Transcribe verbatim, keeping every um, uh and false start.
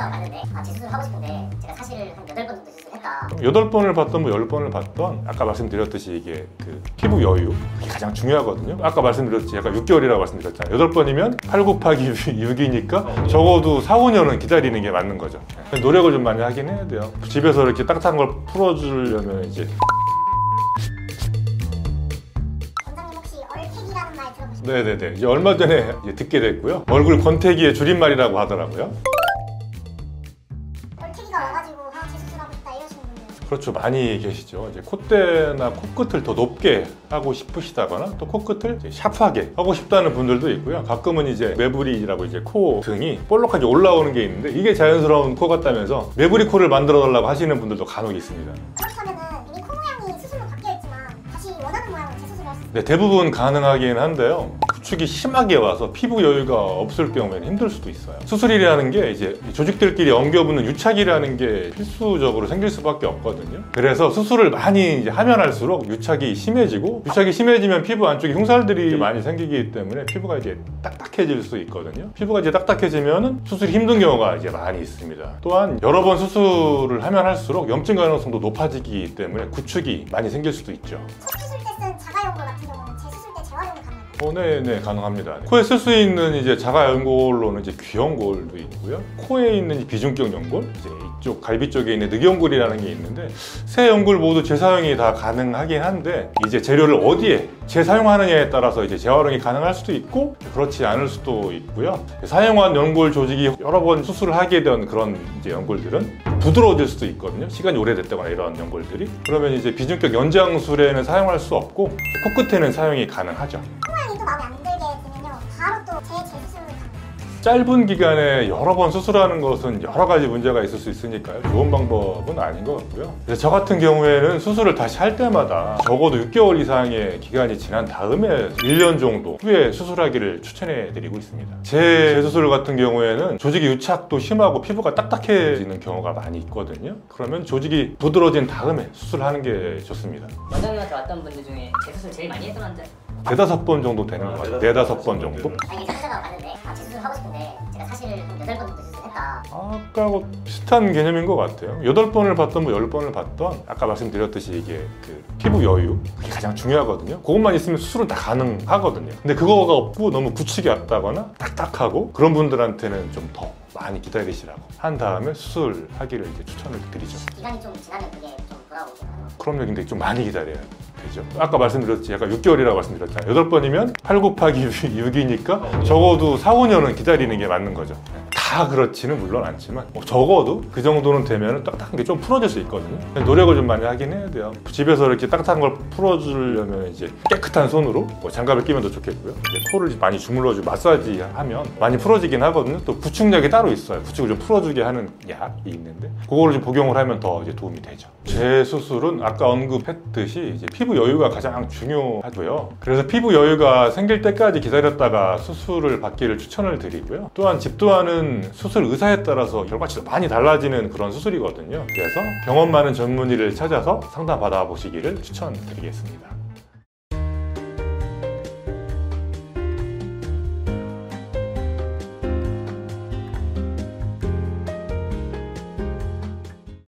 상담을 받는데 아, 재수술을 하고 싶은데 제가 사실 한 여덟 번 정도 수술을 했다. 여덟 번을 받던 뭐 열 번을 받던 아까 말씀드렸듯이 이게 그 피부 여유 그게 가장 중요하거든요. 아까 말씀드렸지 약간 육 개월이라고 말씀드렸잖아요. 여덟 번이면 팔 곱하기 육이니까 적어도 사, 오 년은 기다리는 게 맞는 거죠. 노력을 좀 많이 하긴 해야 돼요. 집에서 이렇게 따뜻한 걸 풀어주려면 이제 네네네. 이제 얼마 전에 이제 듣게 됐고요. 얼굴 권태기의 줄임말이라고 하더라고요. 권태기가 와가지고 아, 재수술하고 싶다 이러시는 분들. 그렇죠. 많이 계시죠. 이제 콧대나 코끝을 더 높게 하고 싶으시다거나 또 코끝을 이제 샤프하게 하고 싶다는 분들도 있고요. 가끔은 이제 매부리라고 이제 코 등이 볼록하게 올라오는 게 있는데 이게 자연스러운 코 같다면서 매부리 코를 만들어 달라고 하시는 분들도 간혹 있습니다. 그렇다면은 이미 코 모양이 수술로 바뀌어있지만 다시 원하는 모양으로 재수술을 할 수 있어요? 네, 대부분 가능하긴 한데요. 구축이 심하게 와서 피부 여유가 없을 경우에는 힘들 수도 있어요. 수술이라는 게 이제 조직들끼리 엉겨붙는 유착이라는 게 필수적으로 생길 수밖에 없거든요. 그래서 수술을 많이 이제 하면 할수록 유착이 심해지고 유착이 심해지면 피부 안쪽에 흉살들이 많이 생기기 때문에 피부가 이제 딱딱해질 수 있거든요. 피부가 이제 딱딱해지면 수술이 힘든 경우가 이제 많이 있습니다. 또한 여러 번 수술을 하면 할수록 염증 가능성도 높아지기 때문에 구축이 많이 생길 수도 있죠. 손수술 때 쓴 자가연골 같은 경우는 재수술 때 재활용이 가능해요? 어, 네, 네, 가능합니다. 코에 쓸 수 있는 이제 자가 연골로는 이제 귀연골도 있고요. 코에 있는 비중격 연골, 이제 이쪽 갈비 쪽에 있는 늑연골이라는 게 있는데 세 연골 모두 재사용이 다 가능하긴 한데 이제 재료를 어디에 재사용하느냐에 따라서 이제 재활용이 가능할 수도 있고 그렇지 않을 수도 있고요. 사용한 연골 조직이 여러 번 수술을 하게 된 그런 이제 연골들은 부드러워질 수도 있거든요. 시간이 오래됐다거나 이런 연골들이 그러면 이제 비중격 연장술에는 사용할 수 없고 코끝에는 사용이 가능하죠. 코 모양이 또 마음에 안 들게 되면요 바로 또 재재수술을 가능해요? 짧은 기간에 여러 번 수술하는 것은 여러 가지 문제가 있을 수 있으니까요. 좋은 방법은 아닌 것 같고요. 그래서 저 같은 경우에는 수술을 다시 할 때마다 적어도 육 개월 이상의 기간이 지난 다음에 일 년 정도 후에 수술하기를 추천해 드리고 있습니다. 제 재수술 같은 경우에는 조직의 유착도 심하고 피부가 딱딱해지는 경우가 많이 있거든요. 그러면 조직이 부드러워진 다음에 수술하는 게 좋습니다. 원장님한테 왔던 분들 중에 재수술 제일 많이 했던 환자 네다섯 번 정도 되는 것 같아요. 네다섯 번 정도? 아니 상자가 왔는데 아, 재수술을 하고 싶은데 제가 사실 한 여덟 번 정도 수술을 했다. 아까하고 비슷한 개념인 것 같아요. 여덟 번을 받던 뭐 열 번을 받던 아까 말씀드렸듯이 이게 그 피부 여유 그게 가장 중요하거든요. 그것만 있으면 수술은 다 가능하거든요. 근데 그거가 없고 너무 구축이 왔다거나 딱딱하고 그런 분들한테는 좀 더 많이 기다리시라고 한 다음에 수술하기를 이제 추천을 드리죠. 기간이 좀 지나면 그게 좀 돌아오잖아요. 그럼요. 근데 좀 많이 기다려야 되죠. 아까 말씀드렸지 약간 육 개월이라고 말씀드렸잖아요. 여덟 번이면 팔 곱하기 육이니까 적어도 사, 오 년은 기다리는 게 맞는 거죠. 다 그렇지는 물론 않지만 뭐 적어도 그 정도는 되면 딱딱한 게 좀 풀어질 수 있거든요. 노력을 좀 많이 하긴 해야 돼요. 집에서 이렇게 따뜻한 걸 풀어주려면 이제 깨끗한 손으로 뭐 장갑을 끼면 더 좋겠고요. 이제 코를 많이 주물러주고 마사지하면 많이 풀어지긴 하거든요. 또 구축약이 따로 있어요. 구축을 좀 풀어주게 하는 약이 있는데 그거를 좀 복용을 하면 더 이제 도움이 되죠. 제 수술은 아까 언급했듯이 이제 피부 여유가 가장 중요하고요. 그래서 피부 여유가 생길 때까지 기다렸다가 수술을 받기를 추천을 드리고요. 또한 집도하는 수술 의사에 따라서 결과치도 많이 달라지는 그런 수술이거든요. 그래서 경험 많은 전문의를 찾아서 상담 받아보시기를 추천드리겠습니다.